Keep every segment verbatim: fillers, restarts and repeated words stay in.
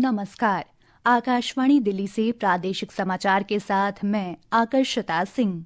नमस्कार। आकाशवाणी दिल्ली से प्रादेशिक समाचार के साथ मैं आकर्षिता सिंह।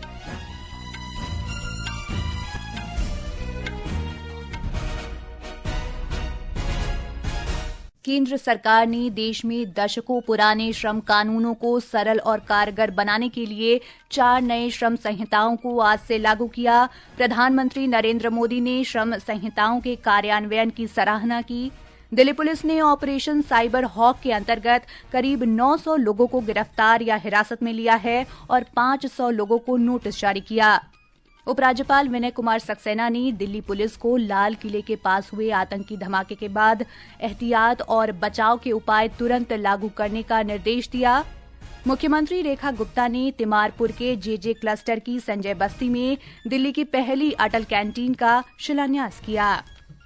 केंद्र सरकार ने देश में दशकों पुराने श्रम कानूनों को सरल और कारगर बनाने के लिए चार नए श्रम संहिताओं को आज से लागू किया। प्रधानमंत्री नरेंद्र मोदी ने श्रम संहिताओं के कार्यान्वयन की सराहना की। दिल्ली पुलिस ने ऑपरेशन साइबर हॉक के अंतर्गत करीब नौ सौ लोगों को गिरफ्तार या हिरासत में लिया है और पांच सौ लोगों को नोटिस जारी किया। उपराज्यपाल विनय कुमार सक्सेना ने दिल्ली पुलिस को लाल किले के पास हुए आतंकी धमाके के बाद एहतियात और बचाव के उपाय तुरंत लागू करने का निर्देश दिया। मुख्यमंत्री रेखा गुप्ता ने तिमारपुर के जेजे क्लस्टर की संजय बस्ती में दिल्ली की पहली अटल कैंटीन का शिलान्यास किया।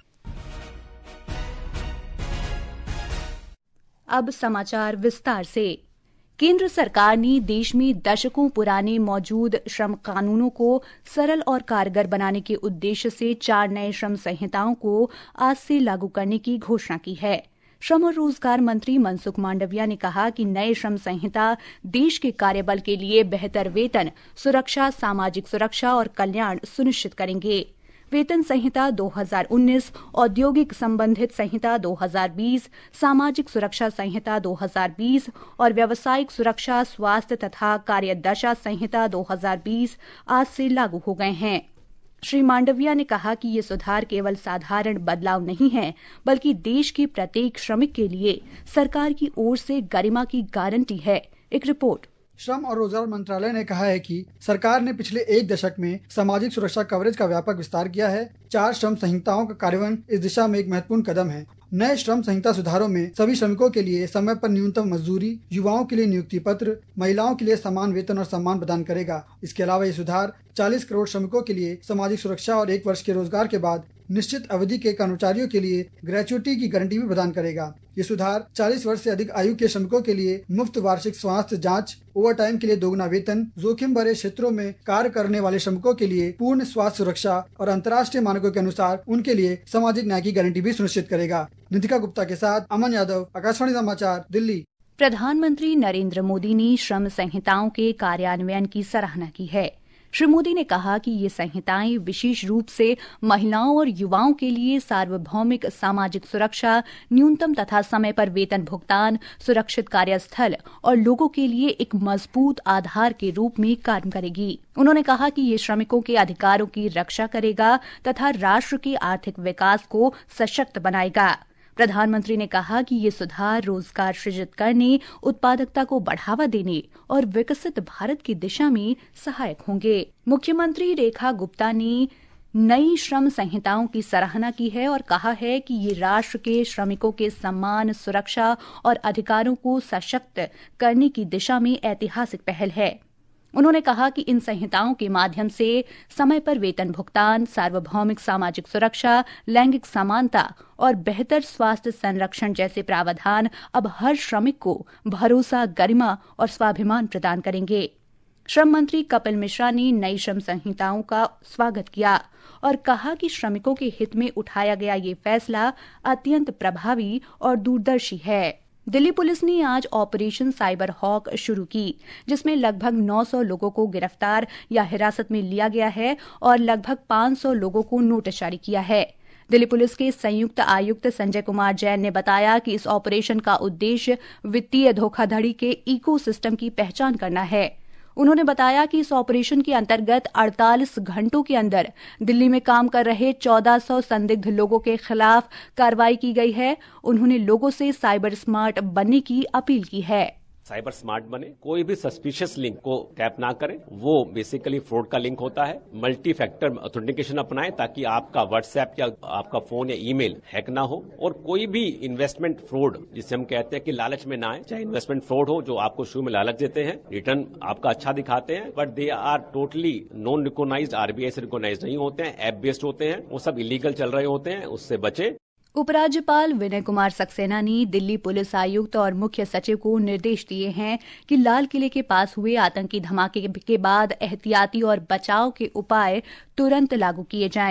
अब समाचार विस्तार से। केंद्र सरकार ने देश में दशकों पुराने मौजूद श्रम कानूनों को सरल और कारगर बनाने के उद्देश्य से चार नए श्रम संहिताओं को आज से लागू करने की घोषणा की है। श्रम और रोजगार मंत्री मनसुख मांडविया ने कहा कि नए श्रम संहिता देश के कार्यबल के लिए बेहतर वेतन, सुरक्षा, सामाजिक सुरक्षा और कल्याण सुनिश्चित करेंगे। वेतन संहिता दो हज़ार उन्नीस, औद्योगिक संबंधित संहिता दो हज़ार बीस, सामाजिक सुरक्षा संहिता दो हज़ार बीस और व्यावसायिक सुरक्षा, स्वास्थ्य तथा कार्यदशा संहिता दो हज़ार बीस आज से लागू हो गए हैं। श्री मांडविया ने कहा कि ये सुधार केवल साधारण बदलाव नहीं है, बल्कि देश के प्रत्येक श्रमिक के लिए सरकार की ओर से गरिमा की गारंटी है। एक रिपोर्ट। श्रम और रोजगार मंत्रालय ने कहा है कि सरकार ने पिछले एक दशक में सामाजिक सुरक्षा कवरेज का व्यापक विस्तार किया है। चार श्रम संहिताओं का कार्यान्वयन इस दिशा में एक महत्वपूर्ण कदम है। नए श्रम संहिता सुधारों में सभी श्रमिकों के लिए समय पर न्यूनतम मजदूरी, युवाओं के लिए नियुक्ति पत्र, महिलाओं के लिए समान वेतन और सम्मान प्रदान करेगा। इसके अलावा ये सुधार चालीस करोड़ श्रमिकों के लिए सामाजिक सुरक्षा और एक वर्ष के रोजगार के बाद निश्चित अवधि के कर्मचारियों के लिए ग्रेच्युटी की गारंटी भी प्रदान करेगा। ये सुधार चालीस वर्ष से अधिक आयु के श्रमिकों के लिए मुफ्त वार्षिक स्वास्थ्य जांच, ओवर टाइम के लिए दोगुना वेतन, जोखिम भरे क्षेत्रों में कार्य करने वाले श्रमिकों के लिए पूर्ण स्वास्थ्य सुरक्षा और अंतर्राष्ट्रीय मानकों के अनुसार उनके लिए सामाजिक न्याय की गारंटी भी सुनिश्चित करेगा। निधिका गुप्ता के साथ अमन यादव, आकाशवाणी समाचार, दिल्ली। प्रधानमंत्री नरेंद्र मोदी ने श्रम संहिताओं के कार्यान्वयन की सराहना की है। श्री मोदी ने कहा कि ये संहिताएं विशेष रूप से महिलाओं और युवाओं के लिए सार्वभौमिक सामाजिक सुरक्षा, न्यूनतम तथा समय पर वेतन भुगतान, सुरक्षित कार्यस्थल और लोगों के लिए एक मजबूत आधार के रूप में काम करेगी। उन्होंने कहा कि ये श्रमिकों के अधिकारों की रक्षा करेगा तथा राष्ट्र के आर्थिक विकास को सशक्त बनाएगा। प्रधानमंत्री ने कहा कि ये सुधार रोजगार सृजित करने, उत्पादकता को बढ़ावा देने और विकसित भारत की दिशा में सहायक होंगे। मुख्यमंत्री रेखा गुप्ता ने नई श्रम संहिताओं की सराहना की है और कहा है कि ये राष्ट्र के श्रमिकों के सम्मान, सुरक्षा और अधिकारों को सशक्त करने की दिशा में ऐतिहासिक पहल है। उन्होंने कहा कि इन संहिताओं के माध्यम से समय पर वेतन भुगतान, सार्वभौमिक सामाजिक सुरक्षा, लैंगिक समानता और बेहतर स्वास्थ्य संरक्षण जैसे प्रावधान अब हर श्रमिक को भरोसा, गरिमा और स्वाभिमान प्रदान करेंगे। श्रम मंत्री कपिल मिश्रा ने नई श्रम संहिताओं का स्वागत किया और कहा कि श्रमिकों के हित में उठाया गया ये फैसला अत्यंत प्रभावी और दूरदर्शी है। दिल्ली पुलिस ने आज ऑपरेशन साइबर हॉक शुरू की, जिसमें लगभग नौ सौ लोगों को गिरफ्तार या हिरासत में लिया गया है और लगभग पांच सौ लोगों को नोटिस जारी किया है। दिल्ली पुलिस के संयुक्त आयुक्त संजय कुमार जैन ने बताया कि इस ऑपरेशन का उद्देश्य वित्तीय धोखाधड़ी के इकोसिस्टम की पहचान करना है। उन्होंने बताया कि इस ऑपरेशन के अंतर्गत अड़तालीस घंटों के अंदर दिल्ली में काम कर रहे चौदह सौ संदिग्ध लोगों के खिलाफ कार्रवाई की गई है। उन्होंने लोगों से साइबर स्मार्ट बनने की अपील की है। साइबर स्मार्ट बने, कोई भी सस्पिशियस लिंक को टैप ना करें, वो बेसिकली फ्रॉड का लिंक होता है। मल्टी फैक्टर ऑथेंटिकेशन अपनाएं ताकि आपका व्हाट्सएप या आपका फोन या ईमेल हैक ना हो। और कोई भी इन्वेस्टमेंट फ्रॉड जिसे हम कहते हैं कि लालच में ना आए, चाहे इन्वेस्टमेंट फ्रॉड हो जो आपको शुरू में लालच देते हैं, रिटर्न आपका अच्छा दिखाते हैं, but they are totally non recognised, RBI से रिकॉग्नाइज्ड नहीं होते हैं, ऐप बेस्ड होते हैं, वो सब इलीगल चल रहे होते हैं, उससे बचे। उपराज्यपाल विनय कुमार सक्सेना ने दिल्ली पुलिस आयुक्त और मुख्य सचिव को निर्देश दिए हैं कि लाल किले के पास हुए आतंकी धमाके के बाद एहतियाती और बचाव के उपाय तुरंत लागू किए जाएं।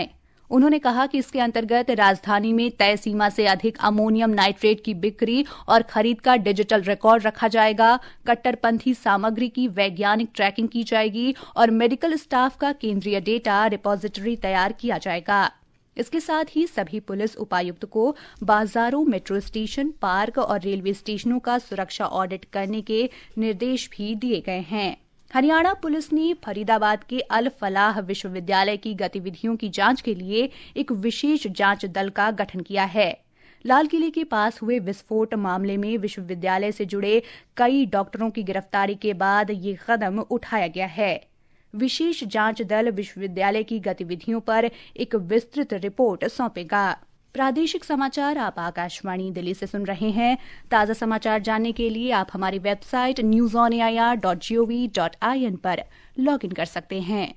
उन्होंने कहा कि इसके अंतर्गत राजधानी में तय सीमा से अधिक अमोनियम नाइट्रेट की बिक्री और खरीद का डिजिटल रिकॉर्ड रखा जाएगा, कट्टरपंथी सामग्री की वैज्ञानिक ट्रैकिंग की जाएगी और मेडिकल स्टाफ का केंद्रीय डेटा रिपोजिटरी तैयार किया जाएगा। इसके साथ ही सभी पुलिस उपायुक्त को बाजारों, मेट्रो स्टेशन, पार्क और रेलवे स्टेशनों का सुरक्षा ऑडिट करने के निर्देश भी दिए गए हैं। हरियाणा पुलिस ने फरीदाबाद के अल फलाह विश्वविद्यालय की गतिविधियों की जांच के लिए एक विशेष जांच दल का गठन किया है। लाल किले के पास हुए विस्फोट मामले में विश्वविद्यालय से जुड़े कई डॉक्टरों की गिरफ्तारी के बाद ये कदम उठाया गया है। विशेष जांच दल विश्वविद्यालय की गतिविधियों पर एक विस्तृत रिपोर्ट सौंपेगा। प्रादेशिक समाचार आप आकाशवाणी दिल्ली से सुन रहे हैं। ताजा समाचार जानने के लिए आप हमारी website news on A I R dot G O V dot I N पर लॉग इन कर सकते हैं।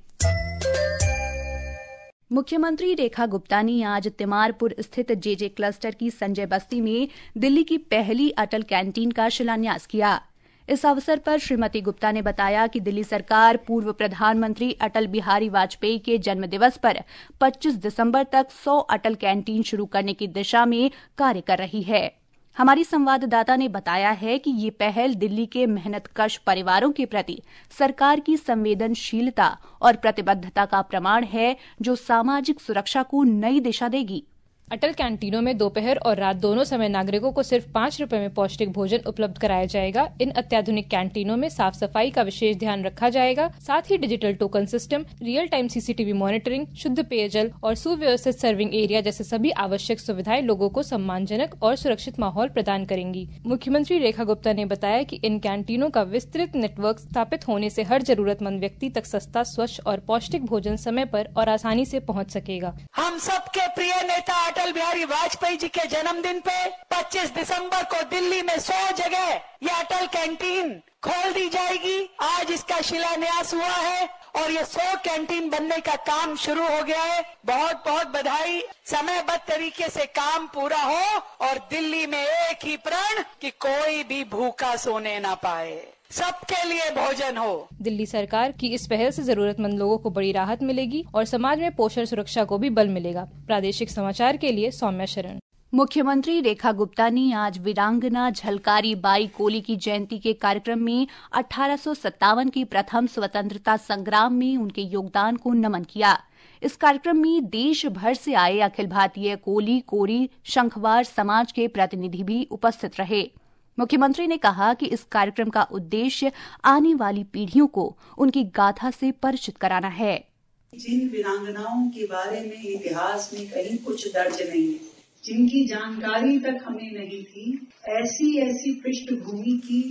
मुख्यमंत्री रेखा गुप्ता ने आज तिमारपुर स्थित जेजे क्लस्टर की संजय बस्ती में दिल्ली की पहली अटल कैंटीन का शिलान्यास किया। इस अवसर पर श्रीमती गुप्ता ने बताया कि दिल्ली सरकार पूर्व प्रधानमंत्री अटल बिहारी वाजपेयी के जन्मदिवस पर पच्चीस दिसंबर तक सौ अटल कैंटीन शुरू करने की दिशा में कार्य कर रही है। हमारी संवाददाता ने बताया है कि ये पहल दिल्ली के मेहनतकश परिवारों के प्रति सरकार की संवेदनशीलता और प्रतिबद्धता का प्रमाण है, जो सामाजिक सुरक्षा को नई दिशा देगी। अटल कैंटीनों में दोपहर और रात दोनों समय नागरिकों को सिर्फ पाँच रुपए में पौष्टिक भोजन उपलब्ध कराया जाएगा। इन अत्याधुनिक कैंटीनों में साफ सफाई का विशेष ध्यान रखा जाएगा। साथ ही digital token system, real time C C T V monitoring, शुद्ध पेयजल और सुव्यवस्थित सर्विंग एरिया जैसे सभी आवश्यक सुविधाएं लोगों को सम्मानजनक और सुरक्षित माहौल प्रदान करेंगी। मुख्यमंत्री रेखा गुप्ता ने बताया कि इन कैंटीनों का विस्तृत नेटवर्क स्थापित होने से हर जरूरतमंद व्यक्ति तक सस्ता, स्वच्छ और पौष्टिक भोजन समय पर और आसानी से पहुँच सकेगा। हम सबके प्रिय नेता अटल बिहारी वाजपेयी जी के जन्मदिन पे पच्चीस दिसंबर को दिल्ली में सौ जगह ये अटल कैंटीन खोल दी जाएगी। आज इसका शिलान्यास हुआ है और ये सौ कैंटीन बनने का काम शुरू हो गया है। बहुत बहुत बधाई। समयबद्ध तरीके से काम पूरा हो और दिल्ली में एक ही प्रण कि कोई भी भूखा सोने ना पाए, सबके लिए भोजन हो। दिल्ली सरकार की इस पहल से जरूरतमंद लोगों को बड़ी राहत मिलेगी और समाज में पोषण सुरक्षा को भी बल मिलेगा। प्रादेशिक समाचार के लिए सौम्या शरण। मुख्यमंत्री रेखा गुप्ता ने आज वीरांगना झलकारी बाई कोली की जयंती के कार्यक्रम में अठारह सौ सत्तावन की प्रथम स्वतंत्रता संग्राम में उनके योगदान को नमन किया। इस कार्यक्रम में देश भर से आए अखिल भारतीय कोली, कोरी, शंखवार समाज के प्रतिनिधि भी उपस्थित रहे। मुख्यमंत्री ने कहा कि इस कार्यक्रम का उद्देश्य आने वाली पीढ़ियों को उनकी गाथा से परिचित कराना है। जिन वीरांगनाओं के बारे में इतिहास में कहीं कुछ दर्ज नहीं है, जिनकी जानकारी तक हमें नहीं थी, ऐसी ऐसी पृष्ठभूमि की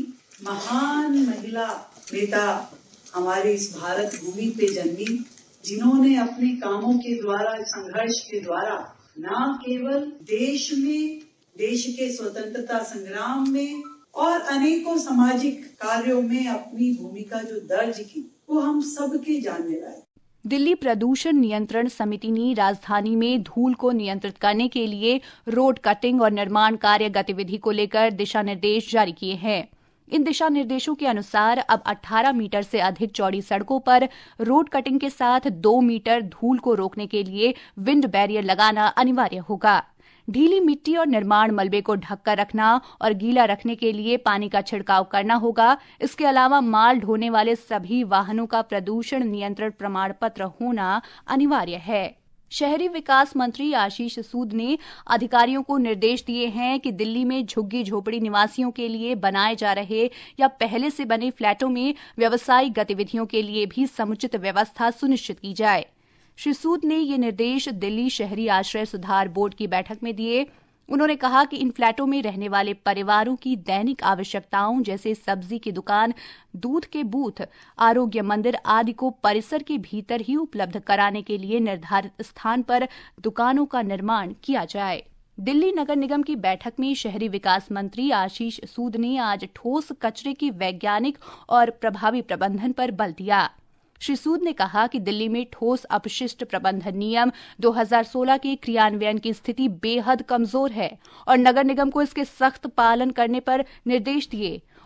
महान महिला नेता हमारे इस भारत भूमि पे जन्मी, जिन्होंने अपने कामों के द्वारा, संघर्ष के द्वारा न केवल देश में, देश के स्वतंत्रता संग्राम में और अनेकों सामाजिक कार्यों में अपनी भूमिका जो दर्ज की, वो हम सबके जानने लायक। दिल्ली प्रदूषण नियंत्रण समिति ने राजधानी में धूल को नियंत्रित करने के लिए रोड कटिंग और निर्माण कार्य गतिविधि को लेकर दिशा निर्देश जारी किए हैं। इन दिशा निर्देशों के अनुसार अब अठारह मीटर से अधिक चौड़ी सड़कों पर रोड कटिंग के साथ दो मीटर धूल को रोकने के लिए विंड बैरियर लगाना अनिवार्य होगा। ढीली मिट्टी और निर्माण मलबे को ढककर रखना और गीला रखने के लिए पानी का छिड़काव करना होगा। इसके अलावा माल ढोने वाले सभी वाहनों का प्रदूषण नियंत्रण प्रमाण पत्र होना अनिवार्य है। शहरी विकास मंत्री आशीष सूद ने अधिकारियों को निर्देश दिए हैं कि दिल्ली में झुग्गी झोपड़ी निवासियों के लिए बनाए जा रहे या पहले से बने फ्लैटों में व्यावसायिक गतिविधियों के लिए भी समुचित व्यवस्था सुनिश्चित की जाए। श्री सूद ने ये निर्देश दिल्ली शहरी आश्रय सुधार बोर्ड की बैठक में दिए। उन्होंने कहा कि इन फ्लैटों में रहने वाले परिवारों की दैनिक आवश्यकताओं जैसे सब्जी की दुकान, दूध के बूथ, आरोग्य मंदिर आदि को परिसर के भीतर ही उपलब्ध कराने के लिए निर्धारित स्थान पर दुकानों का निर्माण किया जाए। दिल्ली नगर निगम की बैठक में शहरी विकास मंत्री आशीष सूद ने आज ठोस कचरे के वैज्ञानिक और प्रभावी प्रबंधन पर बल दिया। श्री सूद ने कहा कि दिल्ली में ठोस अपशिष्ट प्रबंधन नियम दो हज़ार सोलह के क्रियान्वयन की स्थिति बेहद कमजोर है और नगर निगम को इसके सख्त पालन करने पर निर्देश दिए।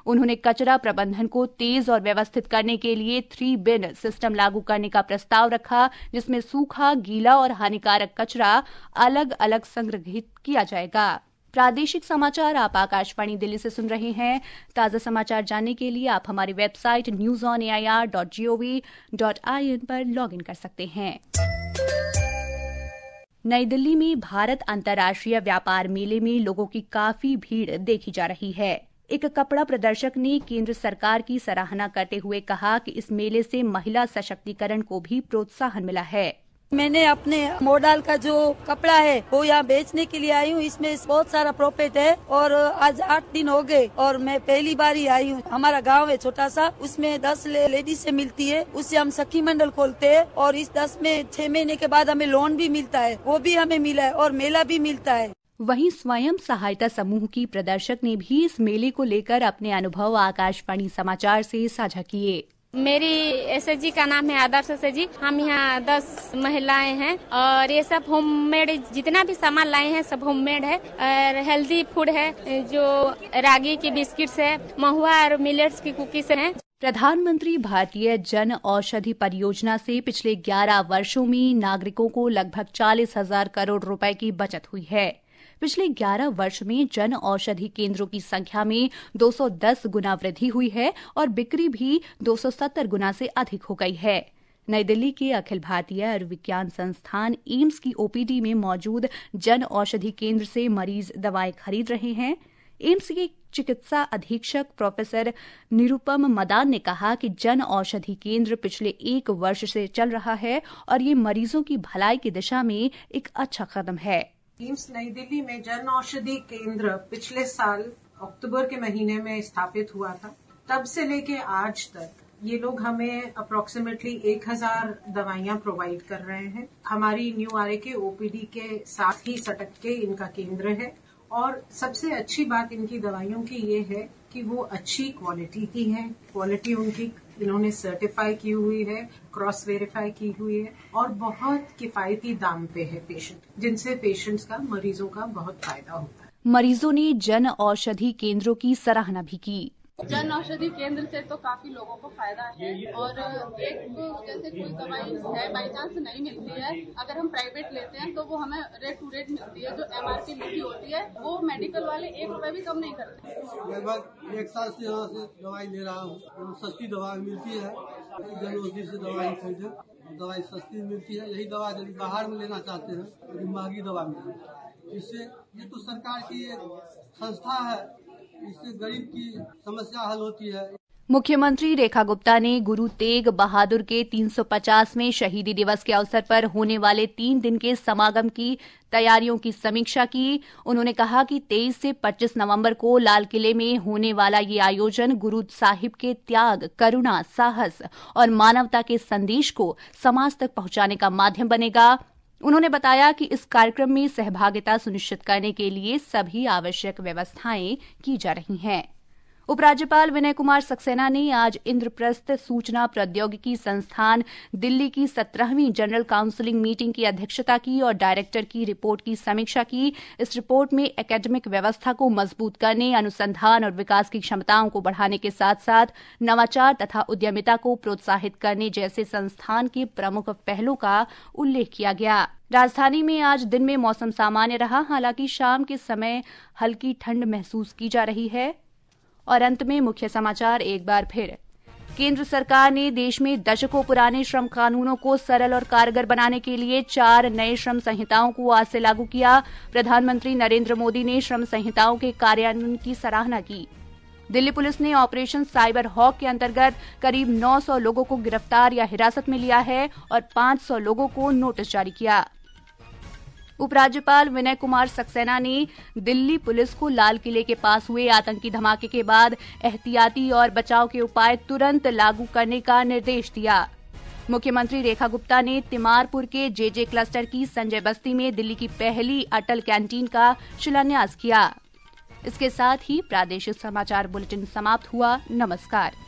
उन्होंने कचरा प्रबंधन को तेज और व्यवस्थित करने के लिए थ्री बिन सिस्टम लागू करने का प्रस्ताव रखा, जिसमें सूखा, गीला और हानिकारक कचरा अलग अलग संग्रहित किया जाएगा। प्रादेशिक समाचार आप आकाशवाणी दिल्ली से सुन रहे हैं। ताजा समाचार जानने के लिए आप हमारी website news on A I R dot G O V dot I N पर लॉग इन कर सकते हैं। नई दिल्ली में भारत अंतर्राष्ट्रीय व्यापार मेले में लोगों की काफी भीड़ देखी जा रही है। एक कपड़ा प्रदर्शक ने केंद्र सरकार की सराहना करते हुए कहा कि इस मेले से महिला सशक्तिकरण को भी प्रोत्साहन मिला है। मैंने अपने मॉडल का जो कपड़ा है वो यहाँ बेचने के लिए आई हूँ। इसमें बहुत सारा प्रॉफिट है और आज आठ दिन हो गए और मैं पहली बार ही आई हूँ। हमारा गांव है छोटा सा, उसमें दस ले, लेडीज से मिलती है, उससे हम सखी मंडल खोलते हैं और इस दस में छह महीने के बाद हमें लोन भी मिलता है, वो भी हमें मिला है और मेला भी मिलता है। वहीं स्वयं सहायता समूह की प्रदर्शक ने भी इस मेले को लेकर अपने अनुभव आकाशवाणी समाचार से साझा किए। मेरी एसएचजी का नाम है आदर्श एसएचजी। हम यहाँ दस महिलाएं हैं और ये सब होममेड जितना भी सामान लाए हैं सब होममेड है और हेल्दी फूड है, जो रागी की बिस्किट्स है, महुआ और मिलेट्स की कुकीज हैं। प्रधानमंत्री भारतीय जन औषधि परियोजना से पिछले ग्यारह वर्षों में नागरिकों को लगभग चालीस हजार करोड़ रुपए की बचत हुई है। पिछले ग्यारह वर्ष में जन औषधि केंद्रों की संख्या में दो सौ दस गुना वृद्धि हुई है और बिक्री भी दो सौ सत्तर गुना से अधिक हो गई है। नई दिल्ली के अखिल भारतीय आयुर्विज्ञान संस्थान एम्स की ओपीडी में मौजूद जन औषधि केंद्र से मरीज दवाएं खरीद रहे हैं। एम्स के चिकित्सा अधीक्षक प्रोफेसर निरुपम मदान ने कहा कि जन औषधि केंद्र पिछले एक वर्ष से चल रहा है और ये मरीजों की भलाई की दिशा में एक अच्छा कदम है। एम्स नई दिल्ली में जन औषधि केंद्र पिछले साल अक्टूबर के महीने में स्थापित हुआ था। तब से लेके आज तक ये लोग हमें अप्रोक्सीमेटली एक हजार दवाइयां प्रोवाइड कर रहे हैं। हमारी न्यू आर ए के ओपीडी के साथ ही सटक के इनका केंद्र है और सबसे अच्छी बात इनकी दवाइयों की ये है कि वो अच्छी क्वालिटी की है। क्वालिटी उनकी इन्होंने सर्टिफाई की हुई है, क्रॉस वेरीफाई की हुई है और बहुत किफायती दाम पे है पेशेंट, जिनसे पेशेंट्स का, मरीजों का बहुत फायदा होता है। मरीजों ने जन औषधि केंद्रों की सराहना भी की। जन औषधि केंद्र से तो काफी लोगों को फायदा है और एक जैसे कोई दवाई है बाई चांस नहीं मिलती है, अगर हम प्राइवेट लेते हैं तो वो हमें रेट टू रेट मिलती है। जो एमआरपी लिखी होती है वो मेडिकल वाले एक रुपए भी कम नहीं करते। लगभग एक साल से यहाँ से दवाई ले रहा हूँ, सस्ती दवाई मिलती है। जन औषधि से दवाई खरीदे, दवाई सस्ती मिलती है। यही दवा यदि बाहर में लेना चाहते हैं तो महंगी दवा मिलती है। इससे ये तो सरकार की एक संस्था है, इससे गरीब की समस्या हल होती है। मुख्यमंत्री रेखा गुप्ता ने गुरु तेग बहादुर के तीन सौ पचासवें शहीदी दिवस के अवसर पर होने वाले तीन दिन के समागम की तैयारियों की समीक्षा की। उन्होंने कहा कि तेईस से पच्चीस नवंबर को लाल किले में होने वाला ये आयोजन गुरु साहिब के त्याग, करुणा, साहस और मानवता के संदेश को समाज तक पहुंचाने का माध्यम बनेगा। उन्होंने बताया कि इस कार्यक्रम में सहभागिता सुनिश्चित करने के लिए सभी आवश्यक व्यवस्थाएं की जा रही हैं। उपराज्यपाल विनय कुमार सक्सेना ने आज इंद्रप्रस्थ सूचना प्रौद्योगिकी संस्थान दिल्ली की सत्रहवीं जनरल काउंसिलिंग मीटिंग की अध्यक्षता की और डायरेक्टर की रिपोर्ट की समीक्षा की। इस रिपोर्ट में एकेडमिक व्यवस्था को मजबूत करने, अनुसंधान और विकास की क्षमताओं को बढ़ाने के साथ साथ नवाचार तथा उद्यमिता को प्रोत्साहित करने जैसे संस्थान के प्रमुख पहलों का उल्लेख किया गया। राजधानी में आज दिन में मौसम सामान्य रहा, हालांकि शाम के समय हल्की ठंड महसूस की जा रही है। और अंत में मुख्य समाचार एक बार फिर। केंद्र सरकार ने देश में दशकों पुराने श्रम कानूनों को सरल और कारगर बनाने के लिए चार नए श्रम संहिताओं को आज से लागू किया। प्रधानमंत्री नरेंद्र मोदी ने श्रम संहिताओं के कार्यान्वयन की सराहना की। दिल्ली पुलिस ने ऑपरेशन साइबर हॉक के अंतर्गत करीब नौ सौ लोगों को गिरफ्तार या हिरासत में लिया है और पांच सौ लोगों को नोटिस जारी किया। उपराज्यपाल विनय कुमार सक्सेना ने दिल्ली पुलिस को लाल किले के पास हुए आतंकी धमाके के बाद एहतियाती और बचाव के उपाय तुरंत लागू करने का निर्देश दिया। मुख्यमंत्री रेखा गुप्ता ने तिमारपुर के जेजे क्लस्टर की संजय बस्ती में दिल्ली की पहली अटल कैंटीन का शिलान्यास किया। इसके साथ ही प्रादेशिक समाचार बुलेटिन समाप्त हुआ। नमस्कार।